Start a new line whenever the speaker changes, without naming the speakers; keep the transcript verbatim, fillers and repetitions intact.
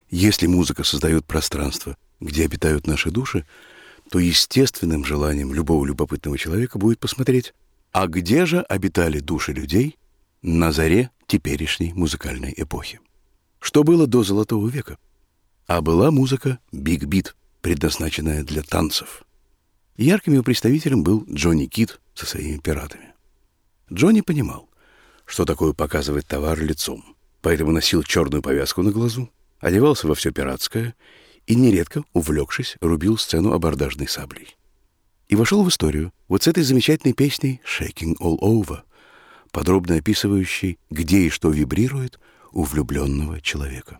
Если музыка создает пространство, где обитают наши души, то естественным желанием любого любопытного человека будет посмотреть, а где же обитали души людей на заре теперешней музыкальной эпохи. Что было до Золотого века? А была музыка биг-бит, предназначенная для танцев. Ярким его представителем был Джонни Кид со своими пиратами. Джонни понимал, что такое показывать товар лицом, поэтому носил черную повязку на глазу, одевался во все пиратское и, нередко, увлекшись, рубил сцену абордажной саблей. И вошел в историю вот с этой замечательной песней «Shaking All Over», подробно описывающей, где и что вибрирует у влюбленного человека.